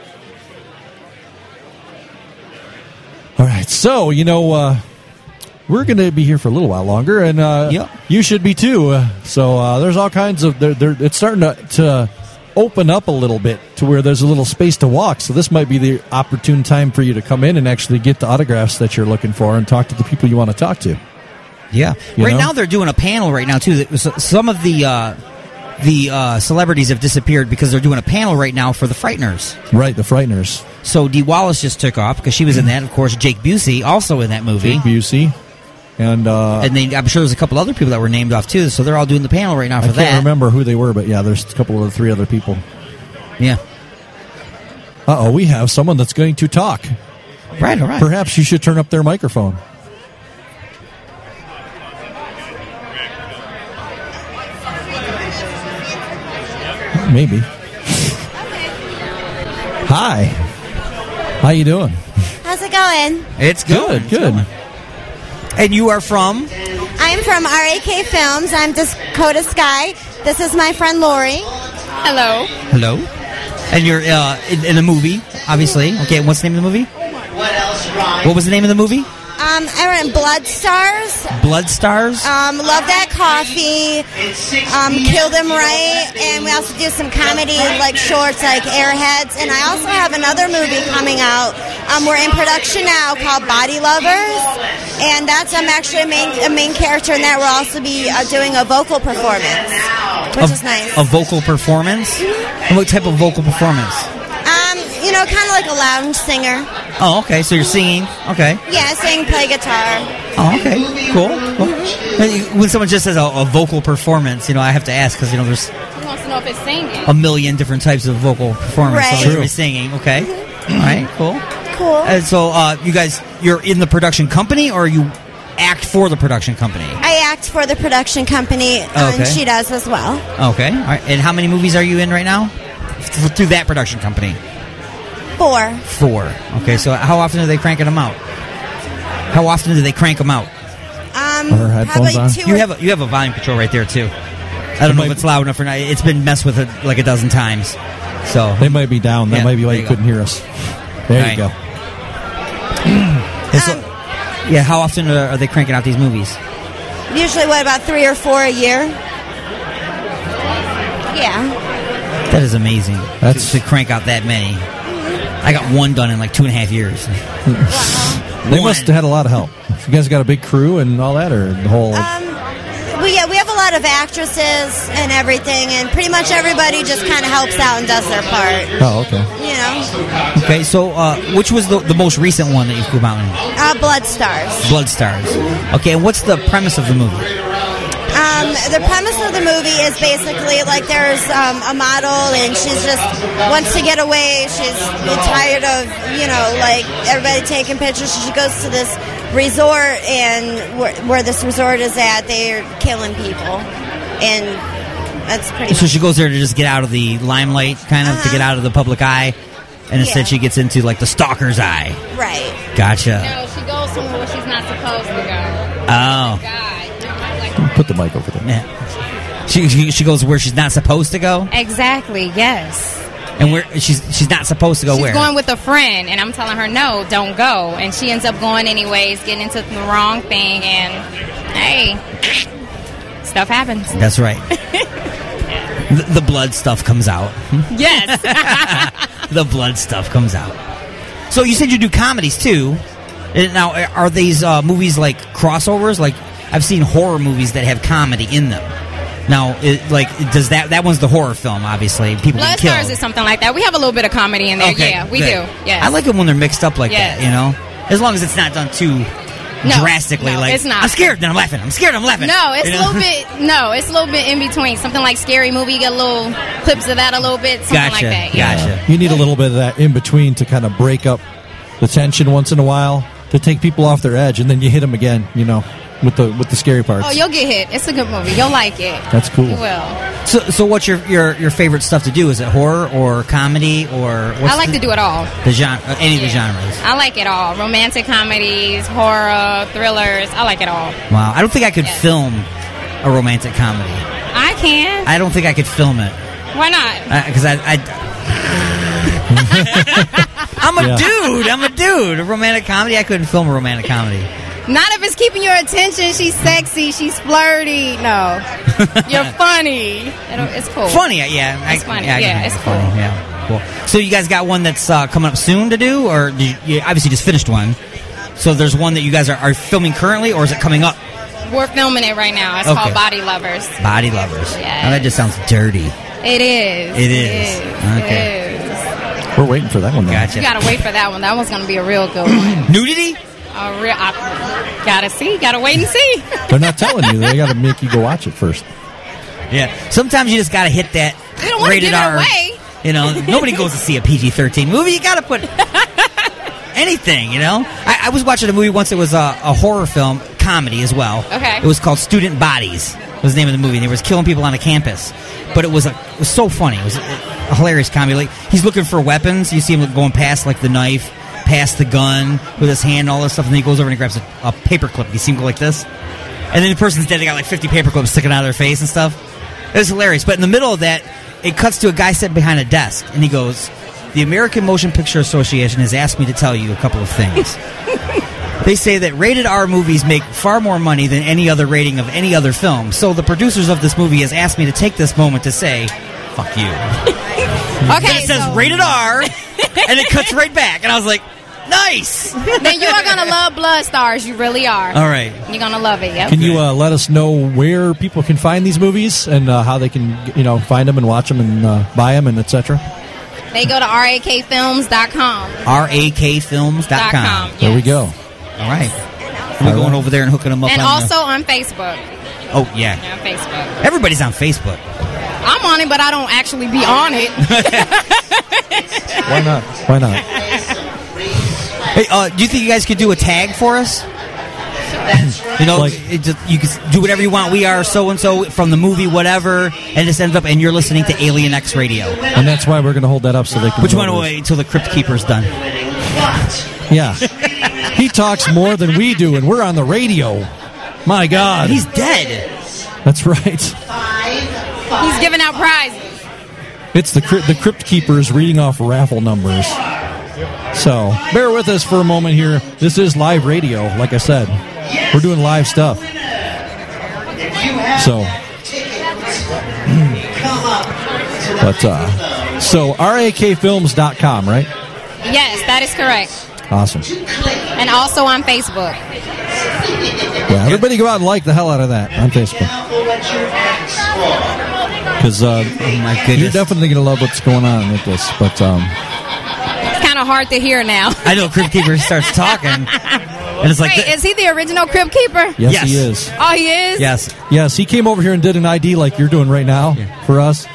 All right, so, we're going to be here for a little while longer, and you should be too. So there's all kinds of... it's starting to open up a little bit to where there's a little space to walk, so this might be the opportune time for you to come in and actually get the autographs that you're looking for and talk to the people you want to talk to. Yeah. Now they're doing a panel right now, too. Some of the celebrities have disappeared because they're doing a panel right now for the Frighteners. Right, the Frighteners. So Dee Wallace just took off because she was in that. Of course, Jake Busey also in that movie. Jake Busey. And I'm sure there's a couple other people that were named off, too. So they're all doing the panel right now for that. I can't remember who they were, but yeah, there's a couple of 3 other people. Yeah. Uh-oh, we have someone that's going to talk. Right, all right. Perhaps you should turn up their microphone. Maybe. Hi. How you doing? How's it going? It's good. Good. And you are from? I'm from RAK Films. I'm Dakota Sky. This is my friend Lori. Hello. Hello. And you're in a movie, obviously. Okay, what's the name of the movie? What was the name of the movie? I went Blood Stars. Blood Stars? Love That Coffee. Kill Them Right. And we also do some comedy like shorts like Airheads. And I also have another movie coming out. We're in production now called Body Lovers. And I'm actually a main character in that. We'll also be doing a vocal performance, which is nice. A vocal performance? And what type of vocal performance? Kind of like a lounge singer. Oh, okay. So you're singing. Okay. Yeah, sing, play guitar. Oh, okay. Cool. When someone just says a vocal performance, I have to ask because, there's... He wants to know if it's singing. A million different types of vocal performance. Right. So you're singing. Okay. All right. Cool. Cool. And so you guys, you're in the production company or you act for the production company? I act for the production company, and she does as well. Okay. All right. And how many movies are you in right now? Through that production company? 4. Okay, so how often are they cranking them out? How often do they crank them out? Probably on? You have a volume control right there too. I don't know if it's loud enough or not. It's been messed with like a dozen times. So they might be down. That might be why you couldn't hear us. There you go. How often are they cranking out these movies? Usually, about 3 or 4 a year? Yeah. That is amazing. That's to crank out that many. I got one done in like 2.5 years. They must have had a lot of help. You guys got a big crew and all that, or the whole... We have a lot lot of actresses and everything, and pretty much everybody just kind of helps out and does their part. Oh, okay. You know, Okay, so which was the most recent one that you've come out in? Blood Stars. Blood Stars. Okay, and what's the premise of the movie? The premise of the movie is basically like there's a model and she's just wants to get away. She's tired of, like everybody taking pictures. So she goes to this resort, and where this resort is at, they're killing people. And that's pretty So she goes there to just get out of the limelight, kind of, to get out of the public eye, and instead she gets into like the stalker's eye. Right. Gotcha. No, she goes somewhere where she's not supposed to go. Oh. Put the mic over there. Yeah. She goes where she's not supposed to go, Exactly, yes. and where she's not supposed to go. She's where? going with a friend, and I'm telling her, no, don't go. And she ends up going anyways, getting into the wrong thing, and, hey, stuff happens. That's right. The blood stuff comes out. Yes. The blood stuff comes out. So you said you do comedies too. Now, are these movies like crossovers? Like, I've seen horror movies that have comedy in them. Now, does that one's the horror film? Obviously, people Blood get killed. Stars is something like that. We have a little bit of comedy in there. Okay, Yeah, we good. do. Yes. I like it when they're mixed up like Yes. that. As long as it's not done too drastically. no, like, it's not. I'm scared, then I'm laughing. I'm scared, I'm laughing. No, it's a little bit. No, it's a little bit in between. Something like Scary Movie, you get little clips of that a little bit. Something like that. Yeah. Gotcha. You need a little bit of that in between to kind of break up the tension once in a while, to take people off their edge, and then you hit them again, with the scary parts. Oh, you'll get hit. It's a good movie. You'll like it. That's cool. You will. So what's your favorite stuff to do? Is it horror or comedy or what's I like to do it all. the genre? Any of the genres? I like it all. Romantic comedies, horror, thrillers. I like it all. Wow, I don't think I could film a romantic comedy. I can. I don't think I could film it Why not? because I'm a dude. I'm a dude. A romantic comedy. I couldn't film a romantic comedy. Not if it's keeping your attention. She's sexy. She's flirty. No. You're funny. It's cool. Funny, yeah. It's funny. I Yeah, can it's make it funny. Yeah, cool. So you guys got one that's coming up soon to do, or you obviously just finished one? So there's one that you guys are filming currently, or is it coming up? We're filming it right now. It's Okay. called Body Lovers. Body Lovers. Yes. Now that just sounds dirty. It is. It is. Okay. It is. We're waiting for that one, though. Gotcha. You gotta wait for that one. That one's gonna be a real good one. Nudity? Gotta see. Gotta wait and see. They're not telling you. They got to make you go watch it first. Yeah. Sometimes you just got to hit that You don't want to rated give it R. away. Nobody goes to see a PG-13 movie. You got to put anything. I was watching a movie once. It was a horror film, comedy as well. Okay. It was called Student Bodies. Was the name of the movie. And they was killing people on a campus, but it was so funny. It was a hilarious comedy. Like, he's looking for weapons. You see him going past like the knife, past the gun with his hand, all this stuff, and then he goes over and he grabs a paper clip. You see him go like this, and then the person's dead. They got like 50 paper clips sticking out of their face and stuff. It was hilarious. But in the middle of that, it cuts to a guy sitting behind a desk, and he goes, "The American Motion Picture Association has asked me to tell you a couple of things. They say that rated R movies make far more money than any other rating of any other film. So the producers of this movie has asked me to take this moment to say, fuck you." Okay. And it says rated R, and it cuts right back. And I was like, nice. Then you are gonna love Blood Stars. You really are. All right. You're gonna love it. Yep. Can you let us know where people can find these movies and how they can, find them and watch them and buy them and etc.? They go to rakfilms.com. rakfilms.com. There we go. All right. We're going over there and hooking them up. And on also on Facebook. Oh, yeah. Yeah, on Facebook. Everybody's on Facebook. I'm on it, but I don't actually be on it. Why not? Why not? Hey, do you think you guys could do a tag for us? You can do whatever you want. We are so-and-so from the movie, whatever, and this ends up, and you're listening to Alien X Radio. And that's why we're going to hold that up so they can... But you want to wait until the Crypt Keeper's done. Yeah. He talks more than we do, and we're on the radio. My God. He's dead. That's right. He's giving out prizes. It's the Crypt Keepers reading off raffle numbers. So, bear with us for a moment here. This is live radio, like I said. We're doing live stuff. So, so rakfilms.com, right? Yes, that is correct. Awesome. And also on Facebook. Yeah, everybody go out and like the hell out of that on Facebook. Because my goodness, you're definitely going to love what's going on with this. But it's kind of hard to hear now. I know Crypt Keeper starts talking, and it's like, wait, is he the original Crypt Keeper? Yes, he is. Oh, he is? Yes, he came over here and did an ID like you're doing right now for us.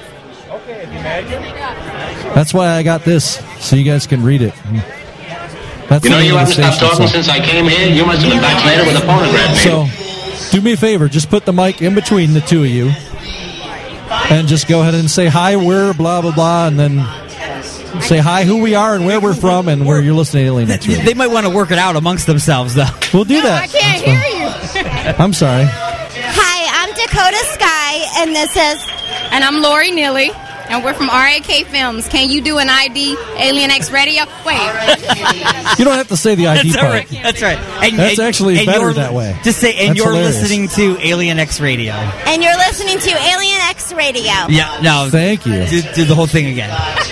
That's why I got this, so you guys can read it. That's you haven't stopped talking since I came here. You must have been vaccinated with a phonograph. So, do me a favor. Just put the mic in between the two of you. And just go ahead and say, hi, we're blah, blah, blah. And then say hi, who we are and where we're from and where you're listening to Alien X Radio. They might want to work it out amongst themselves, though. We'll do that. I can't hear you. I'm sorry. Hi, I'm Dakota Sky, and this is... And I'm Lori Neely. And we're from RAK Films. Can you do an ID, Alien X Radio? Wait. You don't have to say the ID That's part. Right. That's right. That's actually better that way. Just say, and That's you're hilarious. listening to Alien X Radio. And you're listening to Alien X Radio. Yeah, no. Thank you. Do the whole thing again.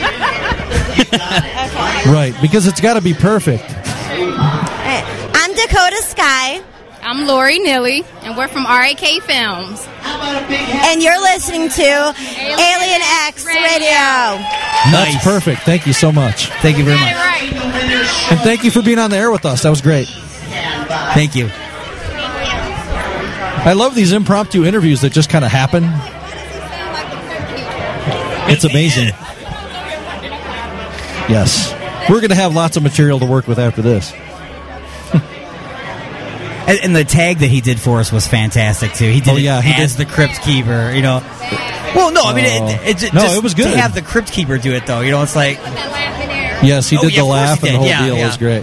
Right, because it's got to be perfect. I'm Dakota Sky. I'm Lori Neely, and we're from RAK Films. And you're listening to Alien X Radio. That's perfect. Thank you so much. Thank you very much. And thank you for being on the air with us. That was great. Thank you. I love these impromptu interviews that just kind of happen. It's amazing. Yes. We're going to have lots of material to work with after this. And the tag that he did for us was fantastic too. He did he as the Crypt Keeper, you know. Well, no, I mean, it was good to have the Crypt Keeper do it though. You know, it's like yes, he did the laugh and the whole deal. Yeah. It was great.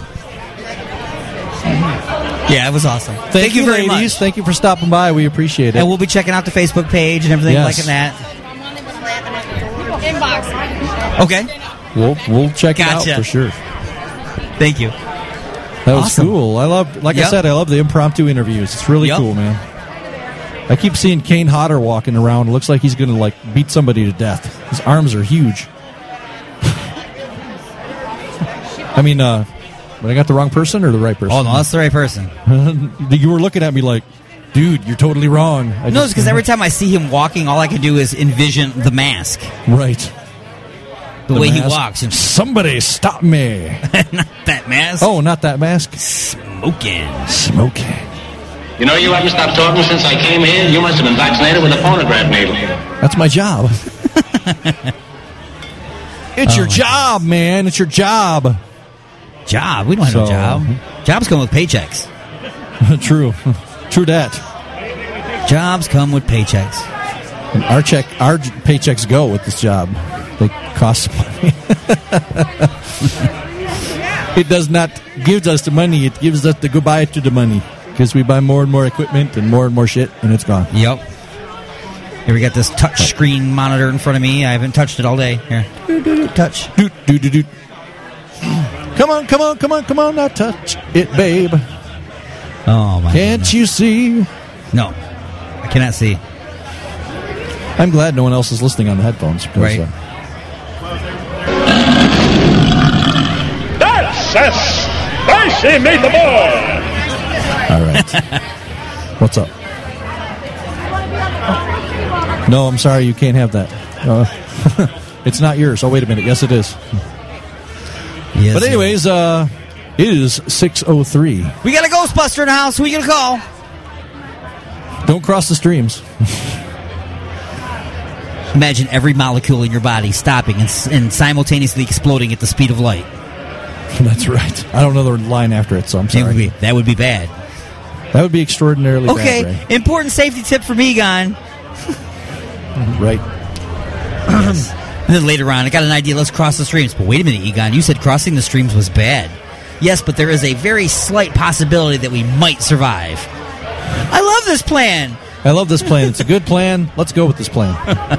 Yeah, it was awesome. Thank you very ladies. much. Thank you for stopping by. We appreciate it. And we'll be checking out the Facebook page and everything like that. Inbox. Okay. We'll check it out for sure. Thank you. That was cool. I love the impromptu interviews. It's really cool, man. I keep seeing Kane Hodder walking around. It looks like he's going to beat somebody to death. His arms are huge. I mean, but I got the wrong person or the right person? Oh, no, that's the right person. You were looking at me like, dude, you're totally wrong. No, it's because every time I see him walking, all I can do is envision the mask. Right. The way he walks. And somebody stop me. Not that mask. Oh, not that mask. Smoking. You haven't stopped talking since I came here. You must have been vaccinated with a phonograph needle. That's my job. It's your job, man. It's your job. Job? We don't have no job. Jobs come with paychecks. True. True that. Jobs come with paychecks. And our paychecks go with this job. They cost money. It does not give us the money. It gives us the goodbye to the money. Because we buy more and more equipment and more shit, and it's gone. Yep. Here we got this touch screen monitor in front of me. I haven't touched it all day. Here. Touch. Come on, now touch it, babe. Oh, my Can't you see? No. I cannot see. I'm glad no one else is listening on the headphones. Because, right. That's a spicy meatball! All right. What's up? No, I'm sorry, you can't have that. It's not yours. Oh, wait a minute. Yes, it is. Yes, but anyways, it is 6:03. We got a Ghostbuster in the house. Who are you going to call? Don't cross the streams. Imagine every molecule in your body stopping and simultaneously exploding at the speed of light. That's right. I don't know the line after it, so I'm sorry. That would be bad. That would be extraordinarily bad. Okay, important safety tip from Egon. Right. Yes. And then later on, I got an idea. Let's cross the streams. But wait a minute, Egon. You said crossing the streams was bad. Yes, but there is a very slight possibility that we might survive. I love this plan. It's a good plan. Let's go with this plan.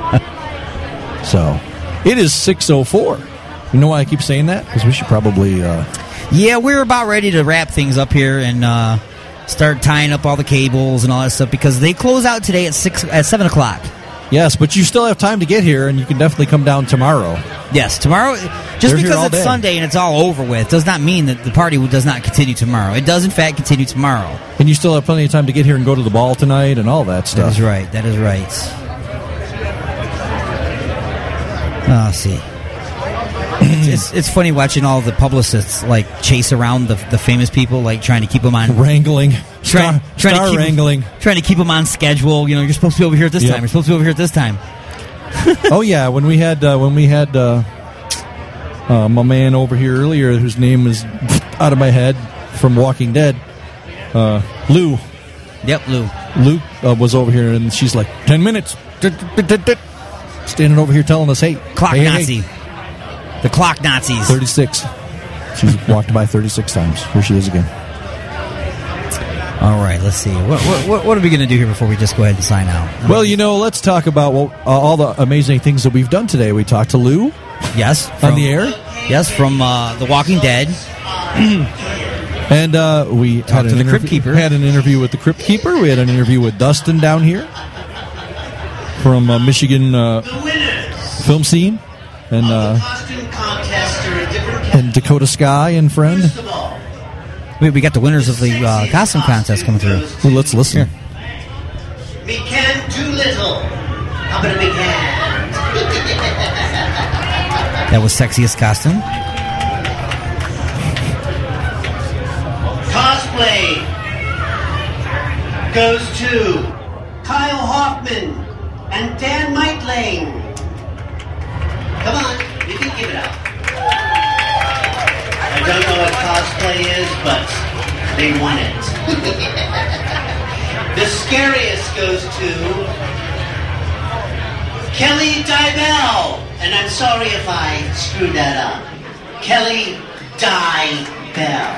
So, it is 6:04. You know why I keep saying that? Because we should probably... Yeah, we're about ready to wrap things up here and start tying up all the cables and all that stuff because they close out today at 7 o'clock. Yes, but you still have time to get here, and you can definitely come down tomorrow. Yes, tomorrow. Just They're here because all it's day. Sunday and it's all over with does not mean that the party does not continue tomorrow. It does, in fact, continue tomorrow. And you still have plenty of time to get here and go to the ball tonight and all that stuff. That is right. That is right. Let's see. It's funny watching all the publicists like chase around the famous people, like trying to keep them on wrangling, trying to keep wrangling, trying to keep them on schedule. You know, you're supposed to be over here at this Yep. time. You're supposed to be over here at this time. Oh yeah, when we had my man over here earlier, whose name is out of my head from Walking Dead, Lou. Yep, Lou. Lou was over here, and she's like 10 minutes, standing over here telling us, "Hey, Clock hey, Nazi." The clock Nazis. 36. She's walked by 36 times. Here she is again. All right, let's see. What are we going to do here before we just go ahead and sign out? Well, let's talk about all the amazing things that we've done today. We talked to Lou. Yes. On the air. Yes, from The Walking Dead. And we Talked to the Crypt Keeper. Had an interview with the Crypt Keeper. We had an interview with Dustin down here from Michigan film scene. And Dakota Sky and friend. We got the winners of the costume contest coming through. Well, let's listen. Here. We can't do little. How about a big hand? That was Sexiest Costume. Cosplay goes to Kyle Hoffman and Dan Meitling. Come on, you can give it up. I don't know what cosplay is, but they won it. The scariest goes to Kelly Dybell. And I'm sorry if I screwed that up. Kelly Dybell.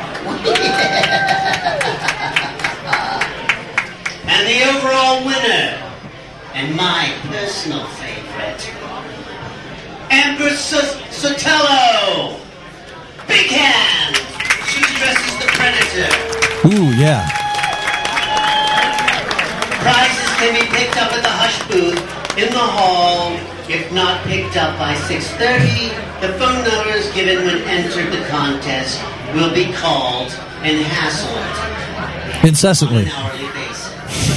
And the overall winner, and my personal favorite, Amber Sotelo. Big hand. She dresses the Predator. Ooh, yeah. Prizes can be picked up at the Hush booth in the hall. If not picked up by 6:30, the phone numbers given when entered the contest will be called and hassled Incessantly. on an hourly basis.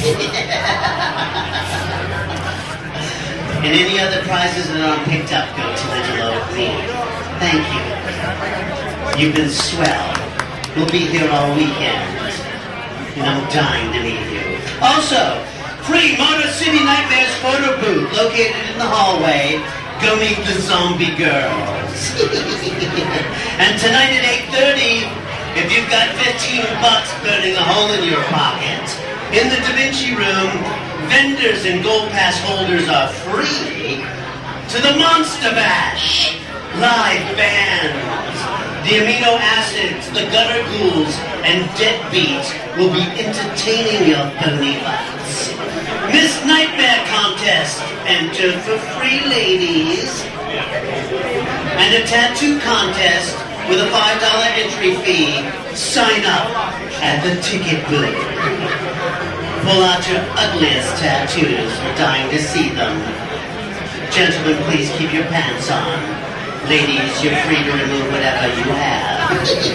And any other prizes that aren't picked up go to Angelo Green. Thank you. You've been swell. We'll be here all weekend. And I'm dying to meet you. Also, free Motor City Nightmares photo booth located in the hallway. Go meet the zombie girls. And tonight at 8:30, if you've got $15 burning a hole in your pocket, in the Da Vinci Room, vendors and Gold Pass holders are free to the Monster Bash. Live bands. The amino acids, the gutter ghouls, and deadbeats will be entertaining your bony butts. Miss Nightmare Contest. Enter for free, ladies. And a tattoo contest with a $5 entry fee. Sign up at the ticket booth. Pull out your ugliest tattoos. We're dying to see them. Gentlemen, please keep your pants on. Ladies, you're free to remove whatever you have.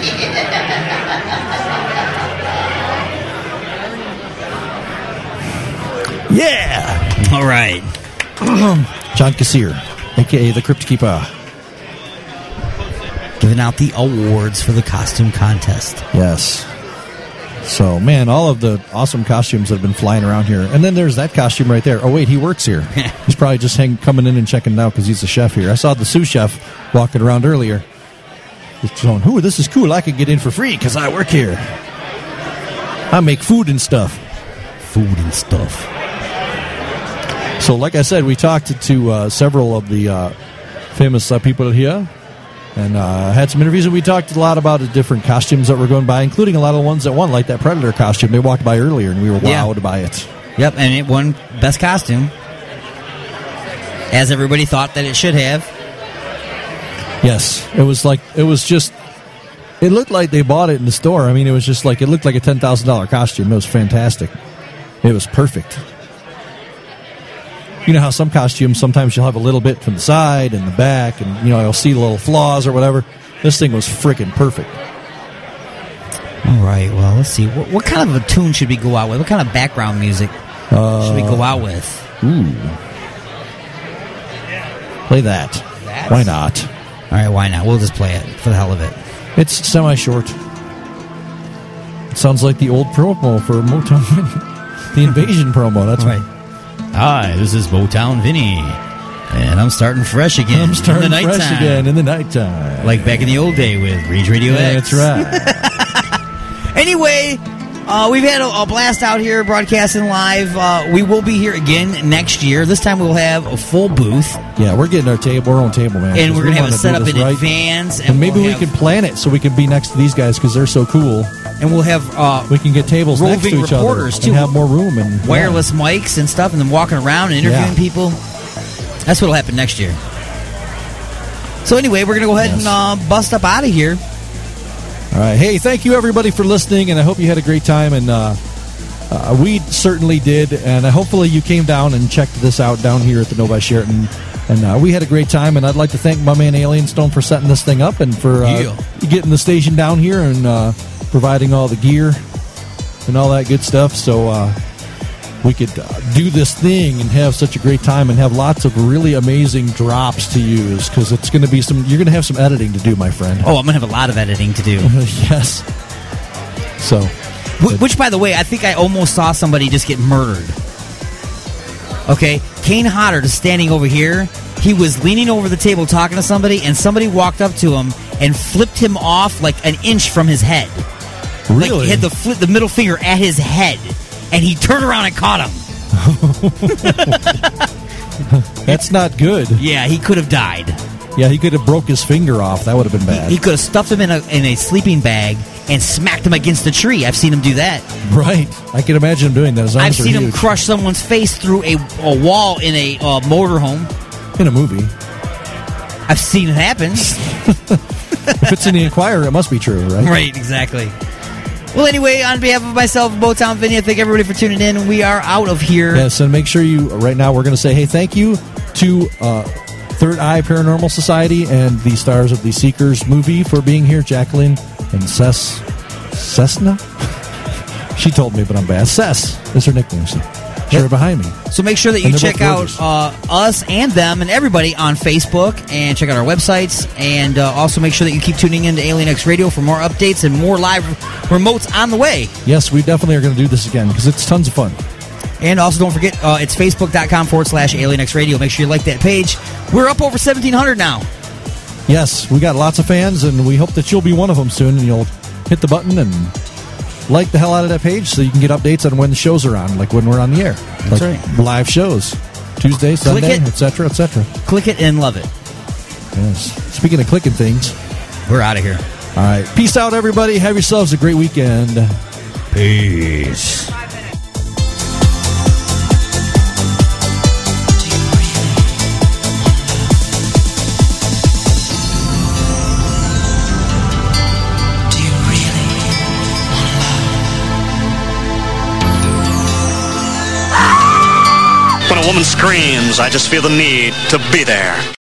Yeah! All right. John Kassir, a.k.a. the Crypt Keeper. Giving out the awards for the costume contest. Yes. So, man, all of the awesome costumes that have been flying around here. And then there's that costume right there. Oh, wait, he works here. He's probably just coming in and checking it out because he's the chef here. I saw the sous chef walking around earlier. Just going, ooh, this is cool. I can get in for free because I work here. I make food and stuff. Food and stuff. So, like I said, we talked to several of the famous people here. And had some interviews, and we talked a lot about the different costumes that were going by, including a lot of the ones that won, like that Predator costume. They walked by earlier, and we were wowed by it. Yep, and it won Best Costume, as everybody thought that it should have. Yes, it looked like they bought it in the store. I mean, it was just like, it looked like a $10,000 costume. It was fantastic. It was perfect. you know how some costumes, sometimes you'll have a little bit from the side and the back, and you'll see little flaws or whatever. This thing was freaking perfect. All right, well, let's see. What kind of a tune should we go out with? What kind of background music should we go out with? Ooh. Play that. Why not? All right, why not? We'll just play it for the hell of it. It's semi-short. It sounds like the old promo for Motown Vinny. The Invasion promo, that's right. Hi, this is Motown Vinny, and I'm starting fresh again. I'm starting in the fresh nighttime. again in the nighttime. Like back in the old day with Rage Radio X. That's right. Anyway, we've had a blast out here broadcasting live. We will be here again next year. This time we'll have a full booth. Yeah, we're getting our own table, man. And we're going to have it set up in right. advance. And maybe we can plan it so we can be next to these guys because they're so cool. And we'll have we can get tables next to each other reporters too, and have more room and wireless mics and stuff, and then walking around and interviewing people. That's what'll happen next year. So anyway, we're going to go ahead and bust up out of here. All right. Hey, thank you everybody for listening, and I hope you had a great time. And we certainly did. And hopefully you came down and checked this out down here at the Novi Sheraton. And we had a great time. And I'd like to thank my man Alien Stone for setting this thing up and for getting the station down here and providing all the gear and all that good stuff. So we could do this thing and have such a great time and have lots of really amazing drops to use because it's going to be you're going to have some editing to do, my friend. Oh, I'm going to have a lot of editing to do. Yes. So, which, by the way, I think I almost saw somebody just get murdered. Okay, Kane Hodder is standing over here. He was leaning over the table talking to somebody, and somebody walked up to him and flipped him off like an inch from his head. Really? Like he had the middle finger at his head. And he turned around and caught him. That's not good. Yeah, he could have died. Yeah, he could have broke his finger off. That would have been bad. He could have stuffed him in a sleeping bag and smacked him against a tree. I've seen him do that. Right. I can imagine him doing that. His arms I've seen are him huge. crush someone's face through a wall in a motorhome. In a movie. I've seen it happen. If it's in the Inquirer, it must be true, right? Right, exactly. Well, anyway, on behalf of myself, Motown Vinny, I thank everybody for tuning in. We are out of here. Yes, and make sure right now we're going to say, hey, thank you to Third Eye Paranormal Society and the stars of the Seekers movie for being here, Jacqueline and Cessna? She told me, but I'm bad. Cess is her nickname. She's right behind me. So make sure that you check out us and them and everybody on Facebook and check out our websites. And also make sure that you keep tuning in to Alien X Radio for more updates and more live remotes on the way. Yes, we definitely are going to do this again because it's tons of fun. And also don't forget, it's facebook.com/Alien X Radio. Make sure you like that page. We're up over 1,700 now. Yes, we got lots of fans, and we hope that you'll be one of them soon, and you'll hit the button and like the hell out of that page so you can get updates on when the shows are on, like when we're on the air. That's right. Live shows. Tuesday, Sunday, etc., etc. Click it and love it. Yes. Speaking of clicking things, we're out of here. All right. Peace out, everybody. Have yourselves a great weekend. Peace. When a woman screams, I just feel the need to be there.